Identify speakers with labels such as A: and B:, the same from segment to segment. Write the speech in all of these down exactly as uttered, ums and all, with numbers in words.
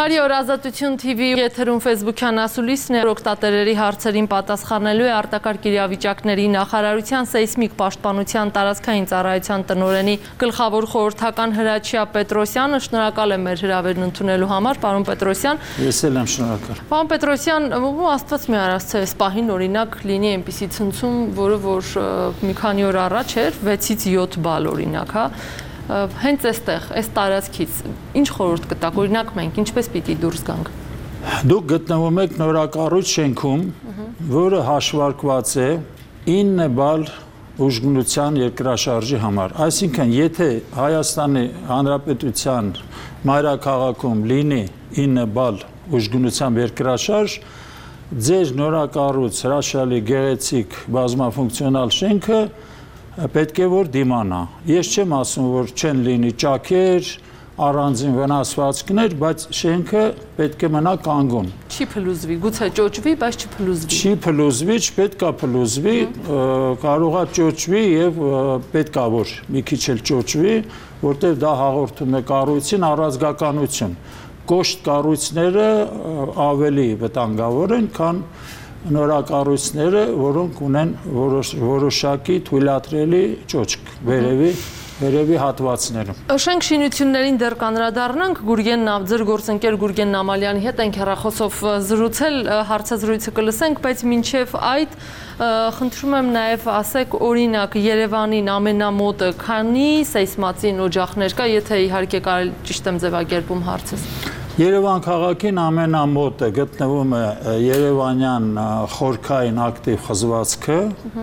A: Բարի օր, Ազատություն թիվի եթերում Facebook-յան ասուլիսն է, օգտատերերի հարցերին պատասխանելու է արտակարգ իրավիճակների նախարարության սեյսմիկ պաշտպանության տարածքային ծառայության տնօրենի գլխավոր խորհրդական Հրաչյա Պետրոսյանը։ Շնորհակալ եմ մեր հրավերն ընդունելու համար, պարոն Պետրոսյան։
B: Ես էլ եմ շնորհակալ։
A: Պարոն Պետրոսյան, Աստված մի արասցե, այս պահին օրինակ լինի այնպիսի ցնցում, որը որ մի քանի օր առաջ էր, վեցից յոթ բալ օրինակ, հա։ Հենց այստեղ, այս տարածքից, ինչ խորհուրդ կտաք, օրինակ մենք, ինչպես պիտի դուրս գանք։
B: Դուք գտնվում եք նորակառույց շենքում, որը հաշվարկված է ինը բալ ուժգնության երկրաշարժի համար։ Այսինքն, եթե Հայաստանի Հանրապետության մայրաքաղաքում լինի ինը բալ ուժգնությամբ երկրաշարժ, ձեր նորակառույց հրաշալի գեղեցիկ բազմաֆունկցիոնալ շենքը պետք է որ դիմանա։ Ես չեմ ասում, որ չեն լինի ճաքեր, առանձին վնասվածքներ, բայց շենքը պետք է մնա կանգուն։
A: Չի փլուզվի, գուցե ճոճվի, բայց չփլուզվի։
B: Չի փլուզվի, չպետք է փլուզվի, կարող է ճոճվի եւ պետք է որ մի քիչ էլ ճոճվի, որտեղ դա հաղորդում է կառույցին առանձգականություն։ Կոշտ կառույցները ավելի վտանգավոր են, քան նորակառույցները, որոնք ունեն որոշակի թույլատրելի ճոճք վերևի վերևի հատվածներում։
A: Շենք շինություններին դեռ կանրադառնանք, Գուրգեն ձեր գործընկեր Գուրգեն Նամալյանի հետ ենք հեռախոսով զրուցել, հարցազրույցը կլսենք, բայց մինչև այդ խնդրում եմ նաև ասեք, օրինակ Երևանին ամենամոտը քանի սեյսմատին օջախներ կա, եթե իհարկե կարելի ճիշտ եմ ձևակերպում հարցս։
B: Երևան քաղաքին ամենամոտը գտնվում է Երևանյան խորքային ակտիվ խզվածքը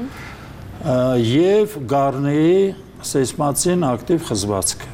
B: եւ Գառնիի սեյսմատին ակտիվ խզվածքը։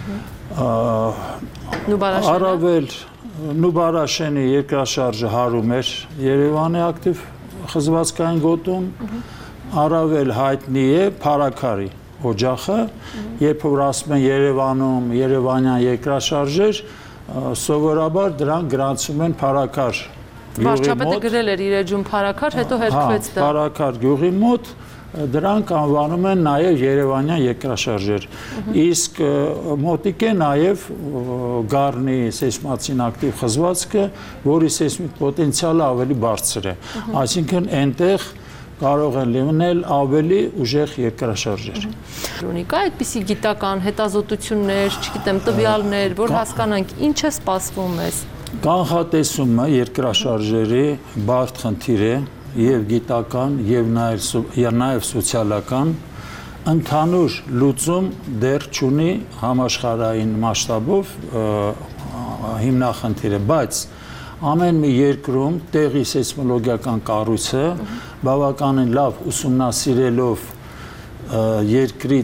B: Առավել Նուբարաշենի երկրաշարժը հարում էր Երևանի ակտիվ խզվածքային գոտում, առավել հայտնի է Փարաքարի օջախը, երբ որ ասում են Երևանում Երևանյան երկրաշարժեր, սովորաբար դրանք գրանցում են Փարաքար գյուղի մոտ։
A: Վարչապետը գրել էր իր էջում Փարաքար, հետո հերքվեց դա։
B: Փարաքար գյուղի մոտ դրանք անվանում են նաև Երևանյան երկրաշարժեր։ Իսկ մոտիկ է նաև Գառնի սեյսմատին ակտիվ խզվածքը, որի սեյսմիկ պոտենցիալը ավելի բարձր է։ Այսինքն այնտեղ կարող են լինել ավելի ուժեղ երկրաշարժեր։
A: Կա այդպիսի գիտական հետազոտություններ, չգիտեմ, տվյալներ, որ հասկանանք ինչ է սպասվում մեզ։
B: Կանխատեսումը երկրաշարժերի բարդ խնդիր է եւ գիտական եւ նաեւ սոցիալական, ընդհանուր լուծում դեռ չունի համաշխարհային մասշտաբով հիմնախնդիր է, բայց ամեն մի երկրում տեղի սեյսմոլոգիական կառույցը բավականին լավ ուսումնասիրելով երկրի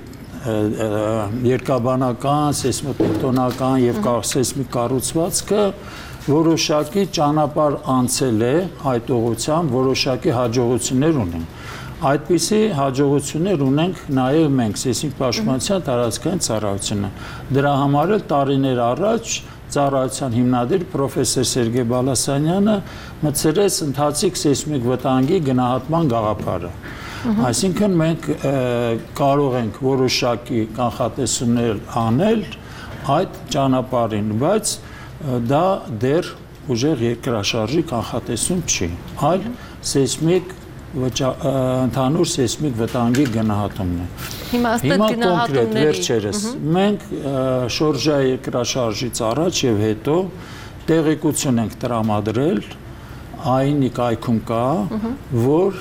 B: երկաբանական, սեյսմոտեկտոնական եւ սեյսմիկ կառուցվածքը որոշակի ճանապարհ անցել է այդ ուղղությամբ, որոշակի հաջողություններ ունեն։ Այդպիսի հաջողություններ ունենք նաեւ մենք սեյսմիկ պաշտպանության տարածքային ծառայությունը։ Դրա համար էլ տարիներ առաջ ծառայության հիմնադիր պրոֆեսոր Սերգեյ Բալասանյանը մտցրեց ընթացիկ սեյսմիկ վտանգի գնահատման գաղափարը։ Այսինքն մենք կարող ենք որոշակի կանխատեսումներ անել այդ ճանապարհին, բայց դա դեռ ուժեղ երկրաշարժի կանխատեսում չի, այլ սեյսմիկ ընդհանուր սեյսմիկ վտանգի գնահատումն է։
A: Հիմա
B: կոնկրետ վերջերս մենք շորժայի երկրաշարժից առաջ եւ հետո տեղեկություն ենք տրամադրել այն կայքում կա, որ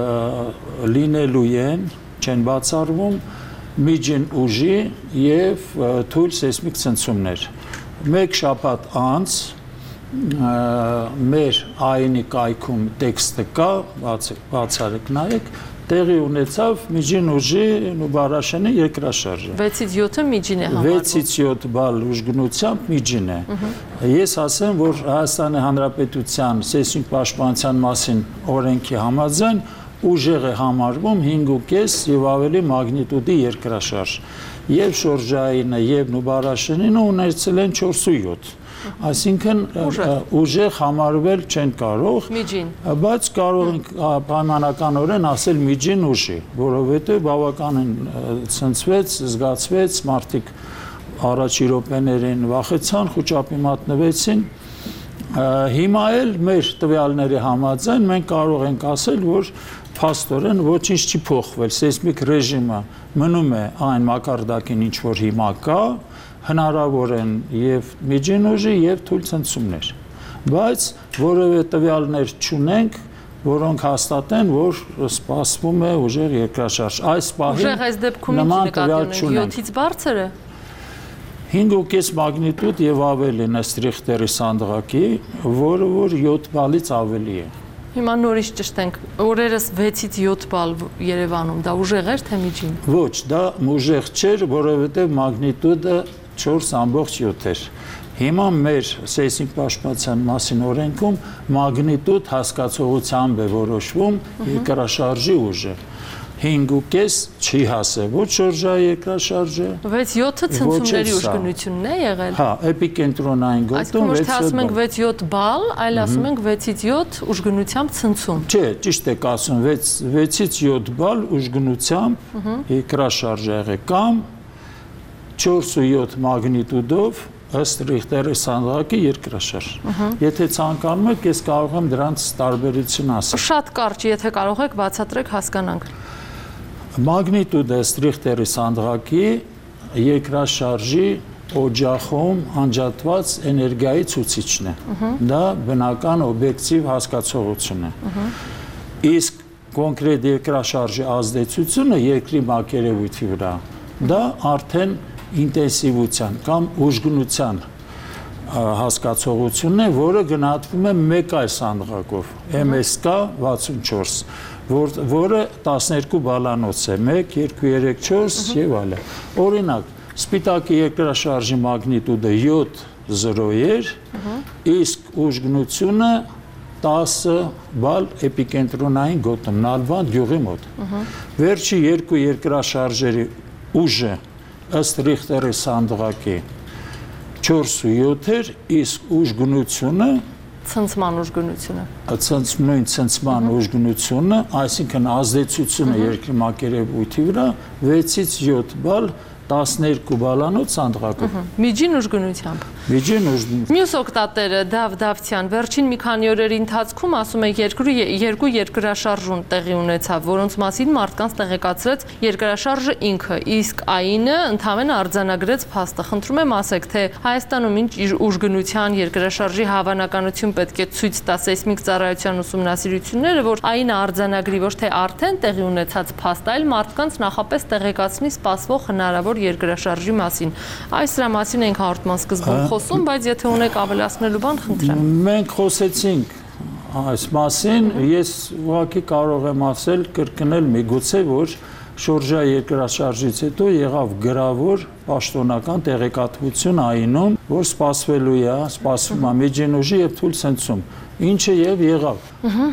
B: լինելու են, չեն բացառվում միջին ուժի եւ թույլ սեյսմիկ ցնցումներ։ Մեկ շաբաթ անց մեր այինի կայքում տեքստը կա, բացարեք նայեք, տեղի ունեցավ միջին ուժի Նուբարաշենի երկրաշարժը։
A: վեցից յոթը միջին է համարվում։ վեցից
B: յոթ բալ ուժգնությամբ միջին է։ Ես ասեմ, որ Հայաստանի Հանրապետության սեյսմիկ պաշտպանության մասին օրենքի համաձայն ուժեղ է համարվում հինգ ու կես եւ ավելի մագնիտուդի երկրաշարժ։ Եվ շորժայինը եւ Նուբարաշենինը ունեցել են չորս ու յոթ։ Այսինքն ուժեղ համարվել չեն կարող, բայց կարող ենք պայմանականորեն ասել միջին ուժի, որովհետեւ բավականին ցնցվեց, զգացվեց, մարդիկ առաջի րոպեներին վախեցան, խոճապի մատնվեցին Հիմա էլ մեր տվյալների համաձայն մենք կարող ենք ասել, որ փաստորեն ոչինչ չի փոխվել, սեյսմիկ ռեժիմը մնում է այն մակարդակին, ինչ որ հիմա կա, հնարավոր են եւ միջին ուժի եւ թույլ ցնցումներ, բայց որևէ տվյալներ չունենք, որոնք հաստատեն, որ սպասվում է ուժեղ երկրաշարժ։ Այս պահին
A: ուժեղ այս դեպքում ինչ նկատի ունենք, յոթից բարձր է։
B: հինգ ու կես մագնիտուդ եւ ավելին ըստ Ռիխտերի սանդղակի, որը որ յոթ բալից ավելի է։
A: Հիմա նորից ճշտենք, օրերս վեցից յոթ բալ Երևանում, դա ուժեղ էր թե միջին։ Ոչ,
B: դա ուժեղ չէր, որովհետեւ մագնիտուդը չորս ամբողջ յոթ էր։ Հիմա մեր սեյսմիկ պաշտպանության մասին օրենքում մագնիտուդ հասկացողությամբ է որոշվում երկրաշարժի ուժը։ հինգ ու կես չի հասել, ոչ շրջայի երկրաշարժը։
A: վեց յոթը ցնցումների ուժգնությունն է եղել։
B: Հա, էպիկենտրոնային գոտում
A: վեց յոթ բալ։ Այսինքն ոչ թե ասում ենք վեց յոթ բալ, այլ ասում ենք վեցից յոթ ուժգնությամբ ցնցում։
B: Չէ, ճիշտ եք ասում, վեցից յոթ բալ ուժգնությամբ երկրաշարժ եղել կամ չորս ու յոթ մագնիտուդով ըստ Ռիխտերի սանդղակի երկրաշարժ։ Եթե ցանկանում եք, ես կարող եմ դրանց տարբերություն ասել։
A: Շատ կարճ, եթե կարող եք, բացատրեք, հասկանանք։
B: Մագնիտուդը ըստ Ռիխտերի սանդղակի երկրաշարժի օջախում անջատված էներգիայի ցուցիչն է։ Դա բնական օբյեկտիվ հասկացողություն է։ Իսկ կոնկրետ երկրաշարժի ազդեցությունը երկրի մակերևույթի վրա, դա արդեն ինտենսիվության կամ ուժգնության հասկացողությունն է, որը գնահատվում է մեկ այլ սանդղակով, էմ էս կա վաթսունչորս, որը տասներկու բալանոց է, մեկ, երկու, երեք, չորս եւ այլն։ Օրինակ, սպիտակի երկրաշարժի մագնիտուդը յոթ զրո էր, իսկ ուժգնությունը տասը բալ էպիկենտրոնային գոտում, Նալբանդ գյուղի մոտ։ Վերջի երկու երկրաշարժերի ուժը ըստ Ռիխտերի սանդղակի չորս ու յոթ էր, իսկ ուժգնությունը
A: ցնցման ուժգնությունը
B: ցնցման ցնցման ուժգնությունը, այսինքն ազդեցությունը երկրի մակերևույթի վրա վեցից յոթ բալ տասներկու բալանոց սանդղակով։
A: Միջին ուժգնությամբ։
B: Միջին ուժգնությամբ։
A: Մյուս օգտատերը Դավ Դավթյան վերջին մի քանի օրերի ընթացքում ասում է երկու երկրաշարժում տեղի ունեցավ, որոնց մասին մարդկանց տեղեկացրեց երկրաշարժը ինքը, իսկ ԱԻՆ-ը ընդհանրապես արձանագրեց փաստը։ Խնդրում եմ ասեք, թե Հայաստանում ինչ ուժգնության երկրաշարժի հավանականություն պետք է ցույց տա սեյսմիկ ծառայության ուսումնասիրությունները, որ ԱԻՆ-ը արձանագրի ոչ թե արդեն տեղի ունեցած փաստ, այլ մարդկանց նախապես տեղեկացնի սպասվող հնարավոր երկրաշարժի մասին։ Այս դրա մասին ենք հաղորդման սկզբում խոսում, բայց եթե ունեք ավելացնելու բան, խնդրեմ։
B: Մենք խոսեցինք այս մասին, ես ուղղակի կարող եմ ասել, կրկնել միգուցե, որ շրջայի երկրաշարժից հետո եղավ գրավոր պաշտոնական տեղեկատվություն ԱԻՆ-ում, որ սպասվելու է, սպասվում է միջին ուժի եւ թույլ ցնցում, ինչը եւ եղավ։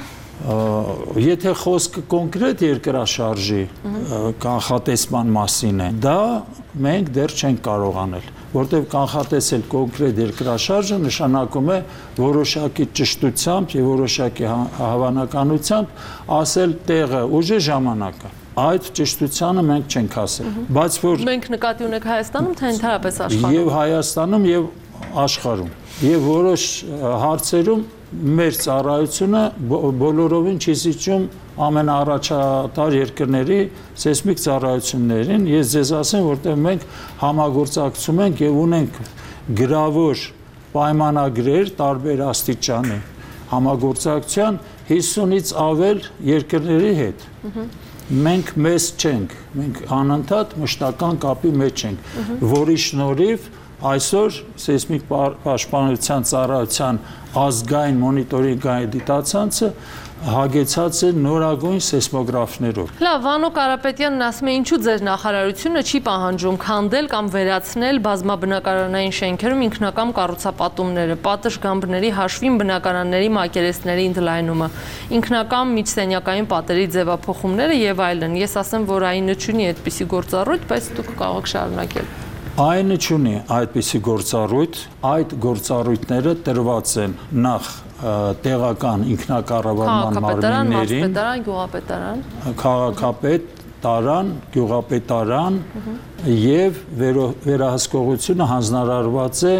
B: Եթե խոսքը կոնկրետ երկրաշարժի կանխատեսման մասին է, դա մենք դեռ չենք կարող անել, որտեղ կանխատեսել կոնկրետ երկրաշարժը նշանակում է որոշակի ճշտությամբ եւ որոշակի հավանականությամբ ասել տեղը, ուժը, ժամանակը։ Այդ ճշտությանը մենք չենք ասել, բայց որ
A: մենք նկատի ունենք Հայաստանում, թե ընդհանրապես աշխարհում։
B: Եվ Հայաստանում եւ աշխարհում։ Եվ որոշ հարցերում մեր ծառայությունը բոլորովին չի զիջում ամենաառաջատար երկրների սեյսմիկ ծառայություններին։ Ես ձեզ ասեմ, որտեղ մենք համագործակցում ենք եւ ունենք գրավոր պայմանագրեր տարբեր աստիճանի համագործակցության հիսունից ավել երկրների հետ։ Մենք մեզ չենք, մենք անընդհատ մշտական կապի մեջ ենք, որի շնորհիվ այսօր սեյսմիկ պաշտպանության ծառայության ազգային մոնիտորինգային դիտացանցը հագեցած է նորագույն սեյսմոգրաֆներով։
A: Լավ, Վանո Կարապետյանն ասում է, ինչու ձեր նախարարությունը չի պահանջում քանդել կամ վերացնել բազմաբնակարանային շենքերում ինքնակամ կառուցապատումները, պատշգամբների հաշվին բնակարանների մակերեսների ընդլայնումը, ինքնակամ միջսենյակային պատերի ձևափոխումները եւ այլն։ Ես ասեմ, որ ԱԻՆ-ը չունի այդպիսի գործառույթ, բայց դուք կարող եք շարունակել։
B: ԱԻՆ-ը չունի այդպիսի գործառույթ, այդ գործառույթները տրված են նախ տեղական ինքնակառավարման մարմիններին,
A: գյուղապետարան,
B: քաղաքապետ, տարան, գյուղապետարան եւ վերահսկողությունը հանձնարարված է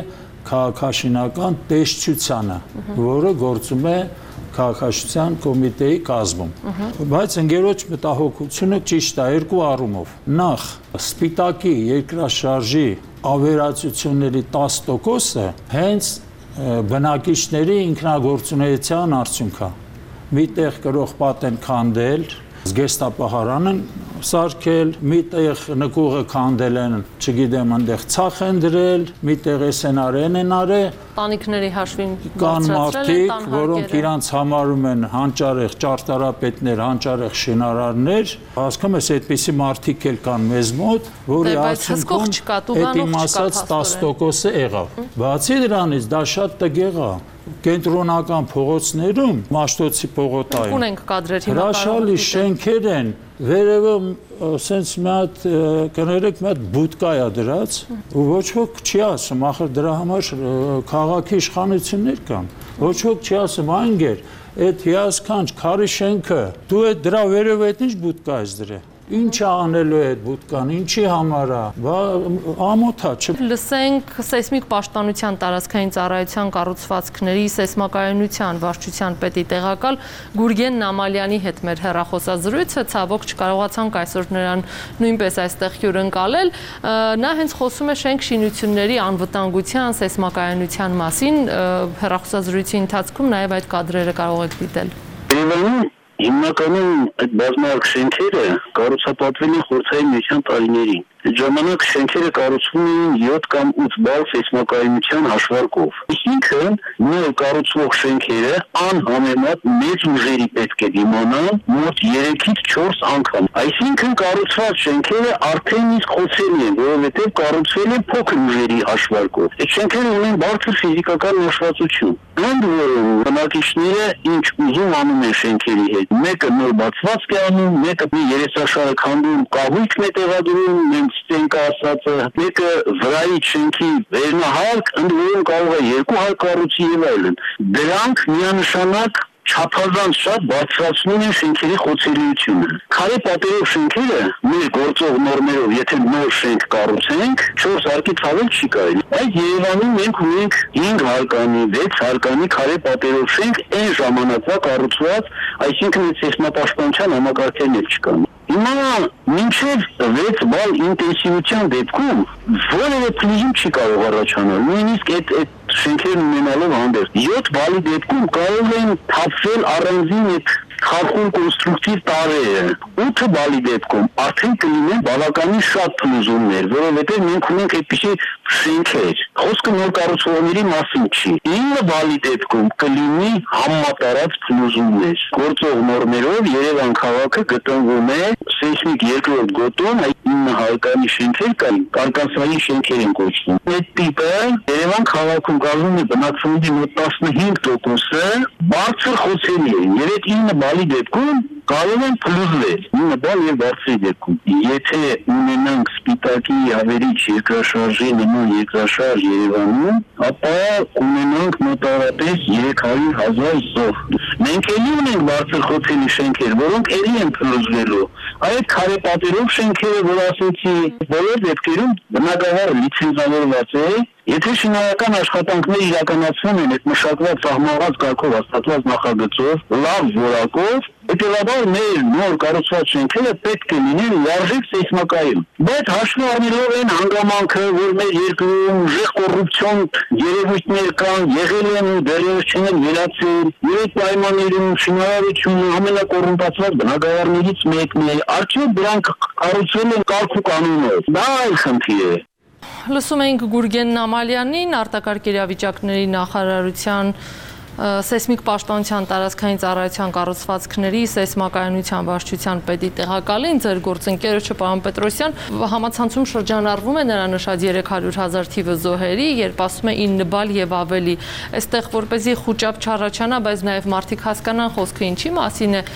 B: քաղաքաշինական տեսչությանը, որը գործում է քաղաքաշինության կոմիտեի կազմում։ Բայց ընկերոջ մտահոգությունը ճիշտ է երկու առումով։ Նախ, սպիտակի երկրաշարժի ավերածությունների տասը տոկոսը հենց բնակիչների ինքնագործունեության արդյունք է։ Միտեղ գրող պատ են քանդել, զգեստապահարան են սարքել, միտեղ նկուղը քանդել են, չգիտեմ, այնտեղ ցախ են դրել, միտեղ էսենարեն են արել,
A: տանիքների հաշվին
B: կան մարդիկ, որոնք իրանց համարում են հանճարեղ ճարտարապետներ, հանճարեղ շինարարներ, հասկանում ես, այդպիսի մարդիկ էլ կան մեզ մոտ, որի արդյունքում այդ իմ ասած տասը տոկոսը եղավ։ Բացի դրանից դա շատ տգեղ է։ Կենտրոնական փողոցներում, Մաշտոցի պողոտայում,
A: ունենք կադրեր հիմա
B: հրաշալի շենքեր են, վերևը սենց մի հատ կներեք մի հատ բուտկա է դրած, ու ոչ ոք չի ասում, ախր դրա համար քաղաքի իշխանություններ կան, ոչ ոք չի ասում, այնգեր, այդ հիասքանչ քարի շենքը, դու այդ դրա վերևը այդ ինչ բուտկա ես դրել։ Ինչ է անելու է այդ բուտկան, ինչի համար է, ամոթ է, չէ։
A: Լսենք սեյսմիկ պաշտպանության տարածքային ծառայության կառուցվածքների սեյսմակայունության վարչության պետի տեղակալ Գուրգեն Նամալյանի հետ մեր հեռախոսազրույցը, ցավոք չկարողացանք այսօր նրան նույնպես այստեղ հյուրընկալել։ Նա հենց խոսում է շենք շինությունների անվտանգության, սեյսմակայունության մասին, հեռախոսազրույցի ընթացքում նաև այդ կադրերը կարող եք դիտել։
C: Հիմնականում այդ բազմարկ շենքերը կառուցապատվել են Խորհրդային Միության տարիներին։ Այդ ժամանակ շենքերը կառուցվում էին յոթ կամ ութ բալ սեյսմակայունության հաշվարկով։ Այսինքն նոր կառուցվող շենքերը անհամեմատ մեծ ուժերի պետք է դիմանան մոտ երեքից չորս անգամ։ Այսինքն կառուցված շենքերը արդեն իսկ խոցելի են, որովհետև կառուցվել են փոքր ուժերի հաշվարկով։ Այդ շենքերը ունեն բարձր ֆիզիկական մաշվածություն։ Ընդ որում բնակիչները ինչ ուզում անում են շենքերի հետ։ Մեկը նոր բացվածք է անում, մեկը մի երեսաշարը քանդում, կահույքն է տեղադրում, ստենկա ասածը, մեկը վրայի շենքի վերնահարկ, ընդ որում կարող է երկու հարկ կառուցի եւ այլն։ Դրանք միանշանակ չափազանց շատ բարձրացնում են շենքերի խոցելիությունը։ Քարե պատերով շենքերը մեր գործող նորմերով, եթե նոր շենք կառուցենք, չորս հարկից ավել չի կարելի։ Այդ Երևանում մենք ունենք հինգ հարկանի, վեց հարկանի քարե պատերով շենք այն ժամանակվա կառուցված, այսինքն այդ սեյսմապաշտպանության համակարգերն էլ չկան։ Հիմա մինչև վեց բալ ինտենսիվության դեպքում որևէ փլուզում չի կարող առաջանալ։ Նույնիսկ այդ այդ շենքերն ունենալով հանդերձ յոթ բալի դեպքում կարող են թափվել առանձին այդ խախուն կոնստրուկտիվ տարրերը։ ութ բալի դեպքում արդեն կլինեն բավականին շատ փլուզումներ, որովհետև մենք ունենք այդպիսի շենքեր։ Խոսքը նոր կառուցողների մասին չի։ ինը բալի դեպքում կլինի համատարած փլուզումներ։ Գործող նորմերով Երևան քաղաքը գտնվում է սեյսմիկ երկրորդ գոտում, այդ ինը հարկանի շենքեր կան, կարկասային շենքեր են կոչվում։ Այդ տիպը Երևան քաղաքում կազմում է բնակչության մոտ տասնհինգ տոկոսը բարձր խոցելի են, եւ այդ ինը բալի դեպքում կարող են փլուզվել, ինը բալ եւ բարձրի դեպքում։ Եթե ունենանք սպիտակի ավերիչ երկրաշարժի նման երկրաշարժ Երևանում, ապա ունենանք մոտավորապես երեք հարյուր հազար զոհ։ Մենք էլի ունենք բարձր խոցելի շենքեր, որոնք էլի են փլուզվելու։ Այդ քարե պատերով շենքերը, որ ասեցի, բոլոր դեպքերում բնակավարը լիցենզավորված է։ Եթե շինարարական աշխատանքներ իրականացվում են այդ մշակված սահմանված կարգով հաստատված նախագծով, լավ որակով, հետևաբար մեր նոր կառուցված շենքերը պետք է լինեն լիարժեք սեյսմակայուն։ Բայց հաշվի առնելով այն հանգամանքը, որ մեր երկրում ուժեղ կոռուպցիոն երևույթներ կան, եղել են ու դեռևս չեն վերացել, եւ այդ պայմաններում շինարարությունը ամենակոռումպացված բնակավարներից մեկն է, արդյոք դրանք կառուցվել են կարգ ու կանոնով։ Դա այլ խնդիր է։
A: Լսում ենք Գուրգեն Նամալյանին, արտակարգ իրավիճակների նախարարության սեյսմիկ պաշտպանության տարածքային ծառայության կառուցվածքների սեյսմակայունության վարչության պետի տեղակալին, ձեր գործընկերոջը պարոն Պետրոսյան, համացանցում շրջանառվում է նրա նշած երեք հարյուր հազար թիվը զոհերի, երբ ասում է ինը բալ եւ ավելի։ Այստեղ որպեսզի խուճապ չառաջանա, բայց նաեւ մարդիկ հասկանան խոսքը ինչի մասին է,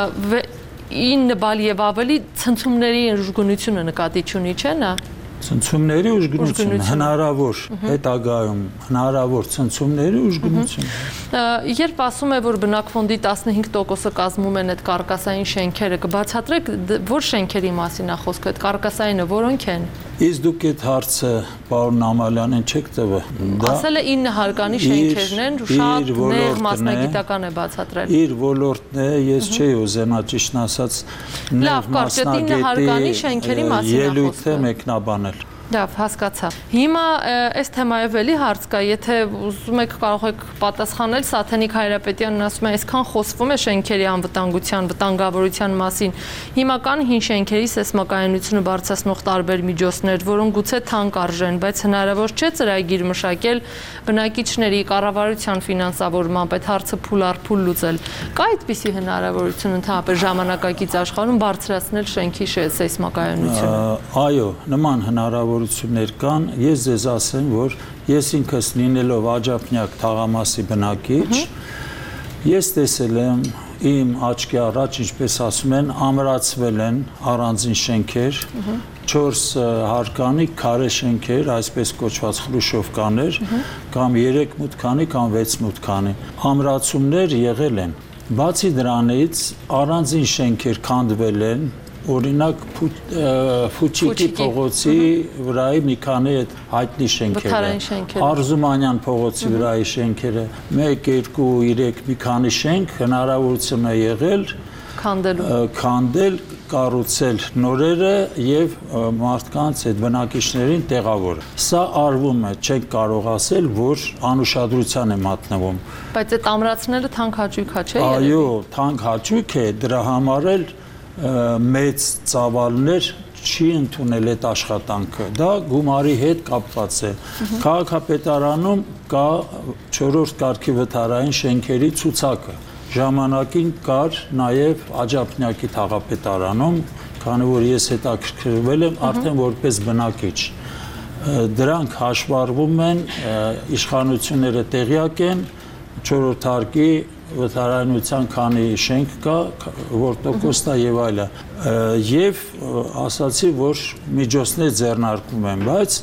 A: ինը բալ եւ ավելի ցնցումների ուժգնությունը նկատի չունի, չէ՞ նա։
B: Ցնցումների ուժգնություն հնարավոր հետագայում հնարավոր ցնցումների ուժգնություն։
A: Երբ ասում է, որ բնակֆոնդի տասնհինգ տոկոսը կազմում են այդ կարկասային շենքերը, կբացատրեք, որ շենքերի մասին է խոսքը, այդ կարկասայինը որոնք են։
B: Իսկ դուք այդ հարցը պարոն Նամալյանին չեք տվել։
A: Ասել է ինը հարկանի շենքերն են, շատ նեղ մասնագիտական է բացատրել։
B: Իր ոլորտն է, ես չէի ուզենա ճիշտն ասած
A: նեղ մասնագետի
B: ելույթ է մեկնաբանել։
A: Լավ, հասկացա։ Հիմա այս թեմայով էլի հարց կա, եթե ուզում եք կարող եք պատասխանել, Սաթենիկ Հայրապետյանն ասում է, այսքան խոսվում է շենքերի անվտանգության, վտանգավորության մասին։ Հիմա կան հին շենքերի սեյսմակայունությունը բարձրացնող տարբեր միջոցներ, որոնք գուցե թանկ արժեն, բայց հնարավոր չէ ծրագիր մշակել բնակիչների կառավարության ֆինանսավորմամբ այդ հարցը փուլ առ փուլ լուծել։ Կա այդպիսի հնարավորություն ընդհանրապես ժամանակակից աշխարհում բարձրացնել շենքի սեյսմակայունությունը։
B: Այո, նման հնարավոր կան, ես ձեզ ասեմ, որ ես ինքս լինելով աջափնյակ թաղամասի բնակիչ, ես տեսել եմ իմ աչքի առաջ, ինչպես ասում են, ամրացվել են առանձին շենքեր, չորս հարկանի քարե շենքեր, այսպես կոչված խրուշովկաներ, կամ երեք մուտքանի, կամ վեց մուտքանի, ամրացումներ եղել են։ Բացի դրանից առանձին շենքեր քանդվել են, օրինակ Ֆուչիկի փողոցի վրայի մի քանի այդ հայտնի շենքերը, Արզումանյան փողոցի վրայի շենքերը, մեկ, երկու, երեք մի քանի շենք հնարավորություն է եղել քանդել, կառուցել նորերը եւ մարդկանց այդ բնակիչներին տեղավորել։ Սա արվում է, չենք կարող ասել, որ անուշադրության է մատնվում։
A: Բայց այդ ամրացնելը թանկ հաճույք է, չէ՞։
B: Այո, թանկ հաճույք է, դրա համար էլ մեծ ծավալներ չի ընդունել այդ աշխատանքը, դա գումարի հետ կապված է։ Քաղաքապետարանում կա չորրորդ կարգի վթարային շենքերի ցուցակը, ժամանակին կար նաև Աջափնյակի թաղապետարանում, քանի որ ես հետաքրքրվել եմ արդեն որպես բնակիչ։ Դրանք հաշվառվում են, իշխանությունները տեղյակ են, չորրորդ հարկի վթարայնության քանի շենք կա, որ տոկոսն է եւ այլը, եւ ասացի, որ միջոցներ ձեռնարկվում են, բայց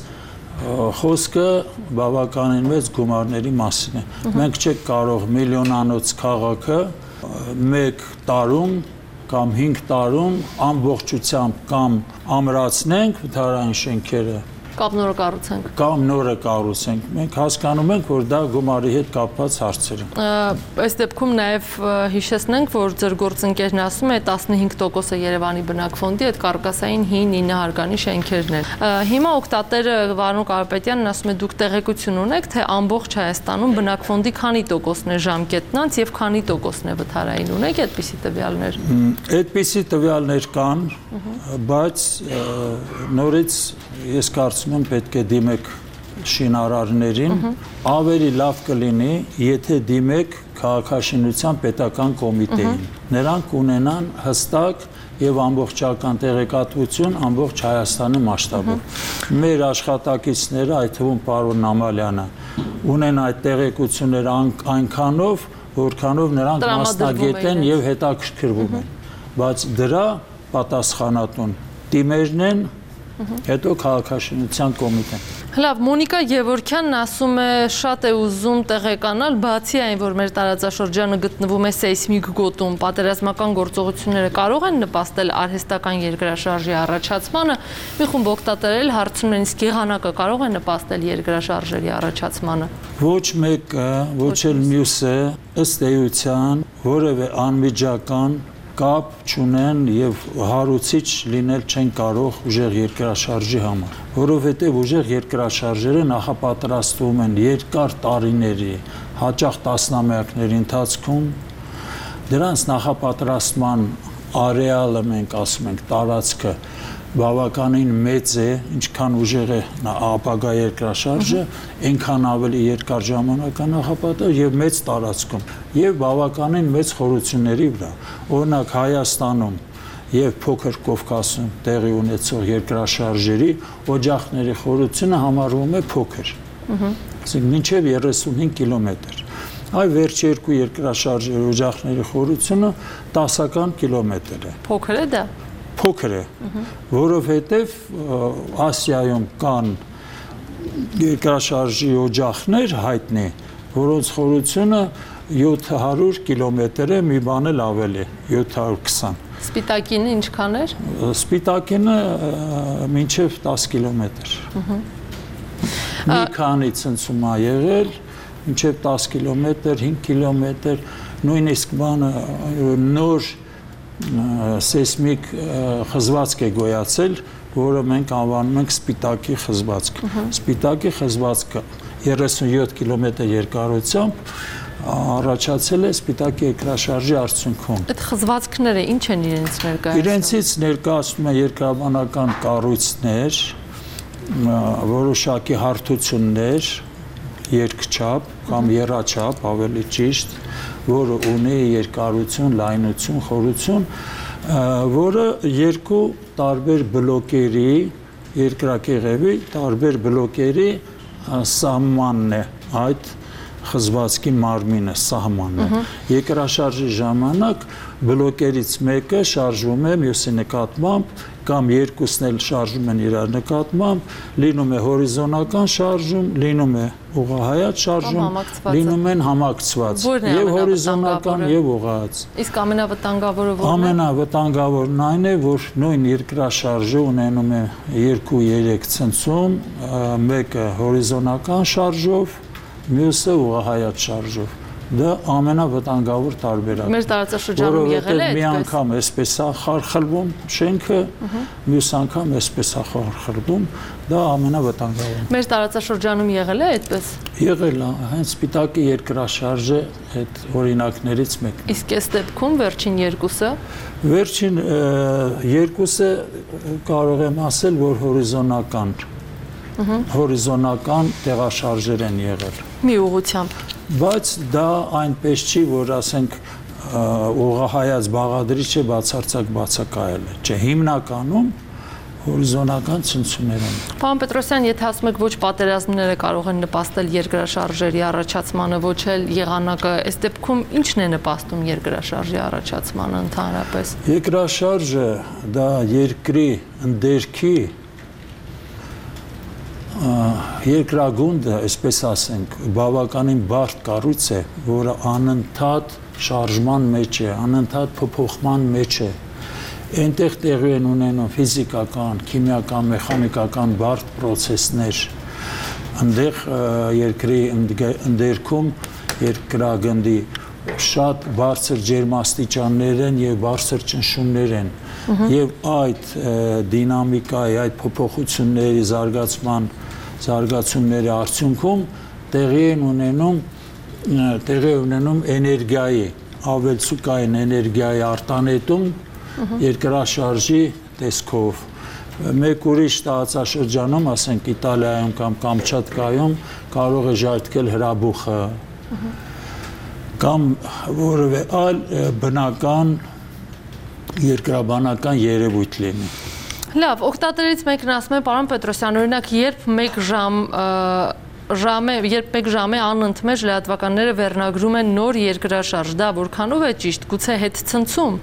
B: խոսքը բավականին մեծ գումարների մասին է։ Մենք չենք կարող միլիոնանոց քաղաքը մեկ տարում կամ հինգ տարում ամբողջությամբ կամ ամրացնենք վթարային շենքերը,
A: կամ նորը կառուցենք։ Կամ
B: նորը կառուցենք։ Մենք հասկանում ենք, որ դա գումարի հետ կապված հարցեր են։
A: Այս դեպքում նաև հիշեցնենք, որ ձեր գործընկերն ասում է տասնհինգ տոկոսը Երևանի բնակֆոնդի այդ կարկասային հին ինը հարկանի շենքերն են։ Հիմա օգտատերը Վարոն Կարապետյանն ասում է, դուք տեղեկություն ունեք, թե ամբողջ Հայաստանում բնակֆոնդի քանի տոկոսն է ժամկետն անց եւ քանի տոկոսն է վթարային, ունեք այդպիսի տվյալներ։
B: Այդպիսի տվյալներ կան, բայց նորից ես կարծում եմ պետք է դիմեք շինարարներին, ավելի լավ կլինի, եթե դիմեք քաղաքաշինության պետական կոմիտեին։ Նրանք ունենան հստակ եւ ամբողջական տեղեկատվություն ամբողջ Հայաստանի մասշտաբով։ Մեր աշխատակիցները, այդ թվում պարոն Նամալյանը, ունեն այդ տեղեկությունները այնքանով, որքանով նրանք մասնագետ են եւ հետաքրքրվում են։ Բայց դրա պատասխանատուն դիմերն են, հետո քաղաքաշինության կոմիտեն։
A: Լավ, Մոնիկա Գևորգյանն ասում է, շատ է ուզում տեղեկանալ, բացի այն, որ մեր տարածաշրջանը գտնվում է սեյսմիկ գոտում, պատերազմական գործողությունները կարող են նպաստել արհեստական երկրաշարժի առաջացմանը, մի խումբ օգտատերեր հարցնում են, իսկ եղանակը կարող է նպաստել երկրաշարժերի առաջացմանը։
B: Ոչ մեկը, ոչ էլ մյուսը, ըստ էության, որևէ անմիջական կապ չունեն եւ հարուցիչ լինել չեն կարող ուժեղ երկրաշարժի համար, որովհետեւ ուժեղ երկրաշարժերը նախապատրաստվում են երկար տարիների, հաճախ տասնամյակների ընթացքում, դրանց նախապատրաստման արեալը մենք ասում ենք տարածքը բավականին մեծ է, ինչքան ուժեղ է ապագա երկրաշարժը, այնքան ավելի երկար ժամանակ է նախապատրաստվում եւ մեծ տարածքում եւ բավականին մեծ խորությունների վրա։ Օրինակ Հայաստանում եւ Փոքր Կովկասում տեղի ունեցող երկրաշարժերի օջախների խորությունը համարվում է փոքր։ Այսինքն մինչեւ երեսունհինգ կիլոմետր։ Այ վերջ երկու երկրաշարժերի օջախների խորությունը տասական կիլոմետր է։
A: Փոքր է դա։
B: Փոքր է, որովհետև Ասիայում կան երկրաշարժի օջախներ հայտնի, որոնց խորությունը յոթ հարյուր կիլոմետր է, մի բան էլ ավելի, յոթ հարյուր քսան։
A: Սպիտակինը ինչքան էր։
B: Սպիտակինը մինչև տասը կիլոմետր։ Մի քանի ցնցում ա եղել, մինչև տասը կիլոմետր, հինգ կիլոմետր, նույնիսկ բանը նոր սեյսմիկ խզվածք է գոյացել, որը մենք անվանում ենք սպիտակի խզվածք։ Սպիտակի խզվածքը երեսունյոթ կիլոմետր երկարությամբ առաջացել է սպիտակի երկրաշարժի արդյունքում։
A: Այդ խզվածքները ինչ են իրենց ներկայացնում։
B: Իրենցից ներկայացնում է երկրաբանական կառույցներ, որոշակի հարթություններ, երկչափ կամ եռաչափ, ավելի ճիշտ, որը ունի երկարություն, լայնություն, խորություն, որը երկու տարբեր բլոկերի, երկրակեղևի տարբեր բլոկերի սահմանն է այդ խզվածքի մարմինը, սահմանն է։ Երկրաշարժի ժամանակ բլոկերից մեկը շարժվում է մյուսի նկատմամբ կամ երկուսն էլ շարժում են իրար նկատմամբ, լինում է հորիզոնական շարժում, լինում է ուղղահայաց շարժում, լինում են համակցված, եւ հորիզոնական եւ ուղղահայաց։
A: Իսկ ամենավտանգավորը ո՞րն է։
B: Ամենավտանգավորն այն է, որ նույն երկրաշարժը ունենում է երկու-երեք ցնցում, մեկը հորիզոնական շարժով, մյուսը ուղղահայաց շարժով։ Դա ամենավտանգավոր տարբերակն է։
A: Մեր տարածաշրջանում եղել է այդպես։
B: Մի անգամ այսպես է խարխլվում շենքը, մյուս անգամ այսպես է խարխլվում, դա ամենավտանգավորն է։
A: Մեր տարածաշրջանում եղել է այդպես։
B: Եղել է, հենց սպիտակի երկրաշարժը այդ օրինակներից մեկն է։
A: Իսկ այս դեպքում վերջին երկուսը։
B: Վերջին երկուսը կարող եմ ասել, որ հորիզոնական հորիզոնական տեղաշարժեր են եղել։
A: Մի ուղղությամբ։
B: Բայց դա այնպես չի, որ ասենք ուղղահայաց բաղադրիչը բացարձակ բացակայել է։ Չէ, հիմնականում հորիզոնական ցնցումներ են։
A: Պարոն Պետրոսյան, եթե ասում եք ոչ պատերազմները կարող են նպաստել երկրաշարժերի առաջացմանը, ոչ էլ եղանակը, այս դեպքում ի՞նչն է նպաստում երկրաշարժի առաջացմանը ընդհանրապես։
B: Երկրաշարժը դա երկրի ընդերքի երկրագունդը, այսպես ասենք, բավականին բարդ կառույց է, որը անընդհատ շարժման մեջ է, անընդհատ փոփոխման մեջ է։ Այնտեղ տեղի են ունենում ֆիզիկական, քիմիական, մեխանիկական բարդ պրոցեսներ։ Այնտեղ երկրի ընդերքում երկրագնդի շատ բարձր ջերմաստիճաններ են եւ բարձր ճնշումներ են։ Եվ այդ դինամիկայի, այդ փոփոխությունների զարգացման զարգացումների արդյունքում տեղի են ունենում տեղի ունենում էներգիայի, ավելցուկային էներգիայի արտանետում երկրաշարժի տեսքով։ Մեկ ուրիշ տարածաշրջանում, ասենք Իտալիայում կամ Կամչատկայում կարող է ժայթքել հրաբուխը կամ որևէ այլ բնական երկրաբանական երևույթ լինի։
A: Լավ, օգտատերից մեկն ասում է, պարոն Պետրոսյան, օրինակ, երբ մեկ ժամ ժամը, երբ մեկ ժամը անընդմեջ լրատվականները վերնագրում են նոր երկրաշարժ, դա որքանով է ճիշտ, գուցե հետ ցնցում։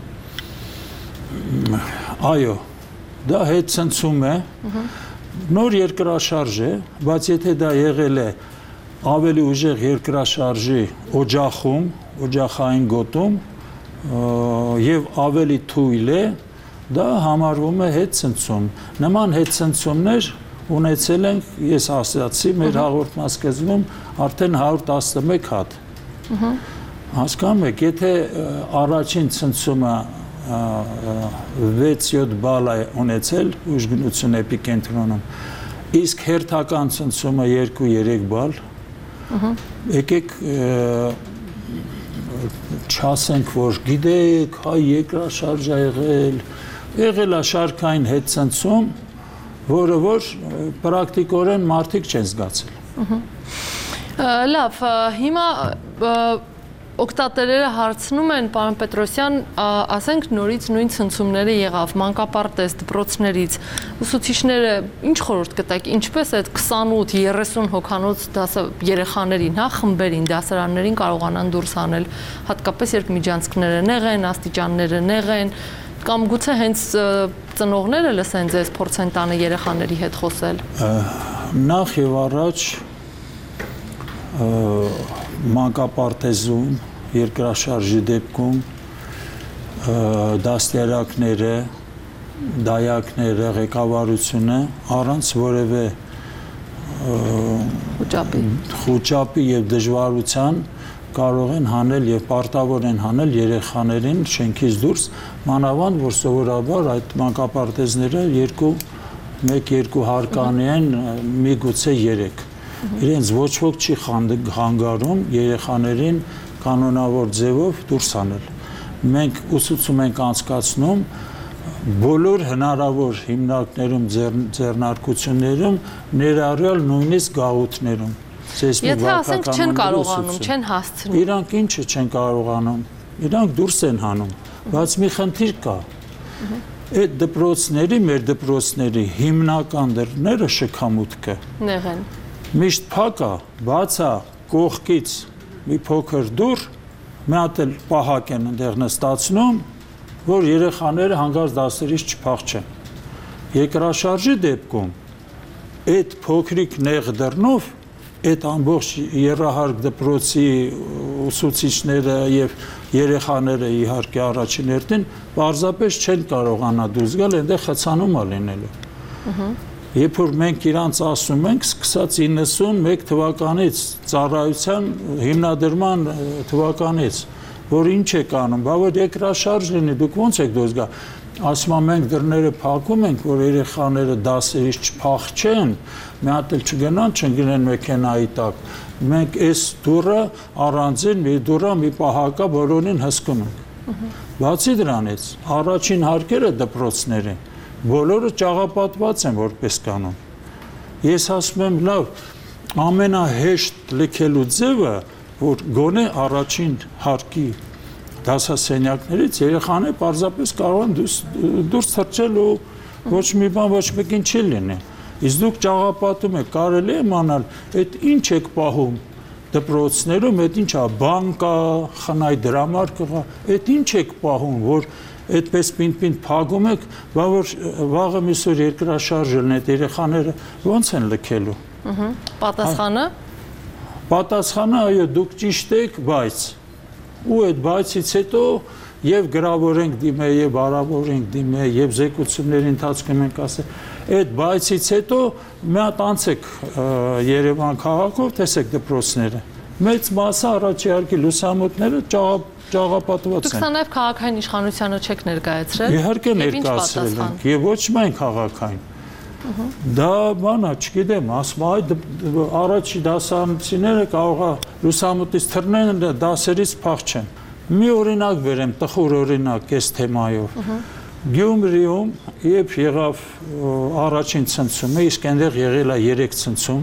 B: Այո, դա հետ ցնցում է։ Նոր երկրաշարժ է, բայց եթե դա եղել է ավելի ուժեղ երկրաշարժի օջախում, օջախային գոտում եւ ավելի թույլ է, դա համարվում է հետ ցնցում։ Նման հետ ցնցումներ ունեցել ենք, ես ասացի, մեր հաղորդման սկզբում արդեն հարյուր տասնմեկ հատ։ Հասկանում եք, եթե առաջին ցնցումը վեց-յոթ բալ է ունեցել ուժգնություն էպիկենտրոնում, իսկ հերթական ցնցումը երկու-երեք բալ, եկեք չասենք, որ գիտեք, հայ երկրաշարժ է եղել, եղել է շարքային հետ ցնցում, որը որ պրակտիկորեն մարդիկ չեն զգացել։
A: Լավ, հիմա օգտատերերը հարցնում են, պարոն Պետրոսյան, ասենք նորից նույն ցնցումները եղավ, մանկապարտեզ դպրոցներից, ուսուցիչները ինչ խորհուրդ կտակ, ինչպես այդ քսանութ երեսուն հոգանոց երեխաներին, հա, խմբերին, դասարաններին կարողանան դուրս հանել, հատկապես երբ միջանցքները նեղ են, աստիճանները նեղ են, կամ գուցե հենց ծնողները լսեն ձեզ փորձեն տանը երեխաների հետ խոսել։
B: Նախ եւ առաջ մանկապարտեզում երկրաշարժի դեպքում դաստիարակները, դայակները, ղեկավարությունը առանց որևէ խոճապի եւ դժվարության կարող են հանել եւ պարտավոր են հանել երեխաներին շենքից դուրս, մանավանդ որ սովորաբար այդ մանկապարտեզները երկու մեկ-երկու հարկանի են, միգուցե երեք։ Իրենց ոչ ոք չի խանգարում երեխաներին կանոնավոր ձևով դուրս հանել։ Մենք ուսուցում ենք անցկացնում բոլոր հնարավոր հիմնարկներում, ձեռնարկություններում, ներառյալ նույնիսկ գաղութներում։
A: Եթե ասենք չեն կարողանում, չեն հասցնում։
B: Իրանք ինչը չեն կարողանում, իրանք դուրս են հանում, բայց մի խնդիր կա։ Այդ դպրոցների, մեր դպրոցների հիմնական դռները շքամուտքը
A: նեղեն։
B: Միշտ փակ է, բաց է կողքից մի փոքր դուռ, մի հատ էլ պահակ են այնտեղ նստացնում, որ երեխաները հանգարց դասերից չփախչեն։ Երկրաշարժի դեպքում այդ փոքրիկ նեղ դռնով այդ ամբողջ երրահարկ դպրոցի ուսուցիչները եւ երեխաները իհարկե առաջին հերթին պարզապես չեն կարողանա դուրս գալ, այնտեղ խցանում է լինելու։ Երբ որ մենք իրանց ասում ենք, սկսած իննսունմեկ թվականից ծառայության հիմնադրման թվականից, որ ինչ է կանում, բա որ երկրաշարժ լինի, դուք ո՞նց եք դուրս գա։ Ասում եմ մենք դռները փակում ենք, որ երեխաները դասերից չփախչեն, մի հատ էլ չգնան, չընկնեն մեքենայի տակ։ Մենք այս դուռը առանձին մի դուռը մի պահակա բոլորին հսկում ենք։ Բացի դրանից, առաջին հարկերը դպրոցների բոլորը ճաղապատված են որպես կանոն։ Ես ասում եմ, լավ, ամենահեշտ լքելու ձևը, որ գոնե առաջին հարկի դասասենյակներից երեխաները պարզապես կարող են դուրս թռչել ու ոչ մի բան ոչ մեկին չի լինի։ Իսկ դուք ճաղապատում եք, կարելի է իմանալ, այդ ինչ եք պահում դպրոցներում, այդ ինչ է, բանկա, խնայ դրամար կղա, այդ ինչ եք պահում, որ այդպես պինդ-պինդ փակում եք, բա որ վաղը միսօր երկրաշարժ լինի, այդ երեխաները ո՞նց են լքելու։
A: Պատասխանը։
B: Պատասխանը, այո, դուք ճիշտ եք, բայց ու այդ բայցից հետո եւ գրավորենք դիմե եւ բարավորենք դիմե եւ զեկուցումների ընթացքում ենք ասել այդ բայցից հետո մի հատ անցեք Երևան քաղաքով տեսեք դպրոցները մեծ մասը առաջի հարկի լուսամուտները ճաղապատված են։
A: Դուք սա նաեւ քաղաքային իշխանությանը չեք ներկայացրել։
B: Իհարկե ներկայացրել ենք եւ ոչ միայն քաղաքային։ Դա բանա, չգիտեմ, ասում այդ առաջի դասարանցիները կարող է լուսամուտից թռնեն, դասերից փախչեն։ Մի օրինակ վերեմ, տխուր օրինակ այս թեմայով։ Գյումրիում, երբ եղավ առաջին ցնցումը, իսկ այնտեղ եղել է երեք ցնցում,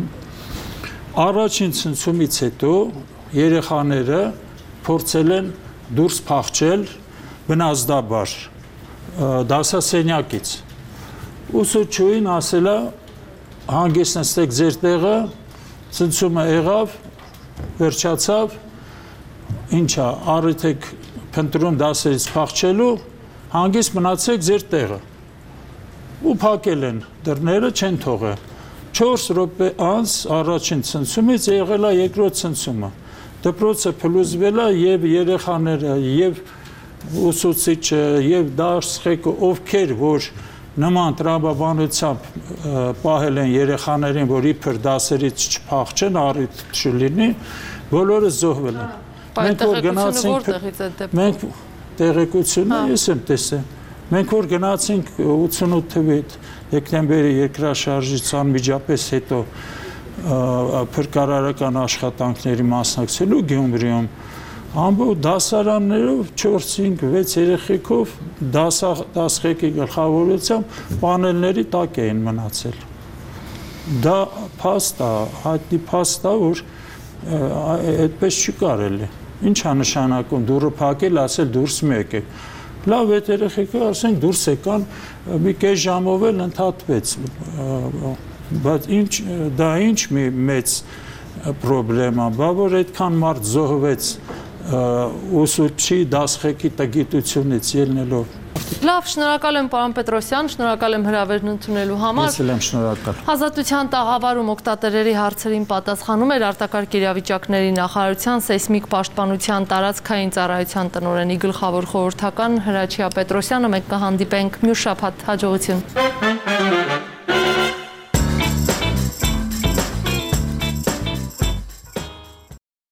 B: առաջին ցնցումից հետո երեխաները փորձել են դուրս փախչել բնազդաբար դասասենյակից։ Ուսուցչուհին ասել է հանգիստ նստեք ձեր տեղը, ցնցումը եղավ, վերջացավ, ինչա, առիթ եք փնտրում դասերից փախչելու, հանգիստ մնացեք ձեր տեղը։ Ու փակել են դռները, չեն թողել։ չորս րոպե անց առաջին ցնցումից եղել է երկրորդ ցնցումը։ Դպրոցը փլուզվել է եւ երեխաները, եւ ուսուցիչը, եւ դասղեկը, ովքեր որ նման տրամաբանությամբ պահել են երեխաներին, որ իբր դասերից չփախչեն, առիթ չլինի, բոլորը զոհվել են։
A: Մենք որ գնացինք,
B: մենք տեղեկությունը ես եմ տեսել։ Մենք որ գնացինք ութսունութ թվականի դեկտեմբերի երկրաշարժից անմիջապես հետո փրկարարական աշխատանքների մասնակցելու Գյումրիում ամբողջ դասարաններով չորս հինգ վեց երեխեքով դասղեկի գլխավորությամբ պանելների տակ էին մնացել։ Դա փաստ է, հայտնի փաստ է, որ այդպես չի կարելի։ Ինչ է նշանակում դուռը փակել, ասել դուրս մի եկեք։ Լավ, այդ երեխեքը ասենք դուրս եկան, մի կես ժամով էլ ընդհատվեց։ Բայց ինչ դա ինչ մի մեծ պրոբլեմա, բա որ այդքան մարդ զոհվեց ուսուցչի դասղեկի տգիտությունից ելնելով
A: Լավ, շնորհակալ եմ պարոն Պետրոսյան, շնորհակալ եմ հրավերն ընդունելու համար։
B: Ես էլ եմ շնորհակալ։
A: Ազատության տաղավարում օգտատերերի հարցերին պատասխանում էր արտակարգ իրավիճակների նախարարության սեյսմիկ պաշտպանության տարածքային ծառայության տնօրենի գլխավոր խորհրդական Հրաչյա Պետրոսյանը։ Մենք կհանդիպենք մյուս շաբաթ, հաջողություն։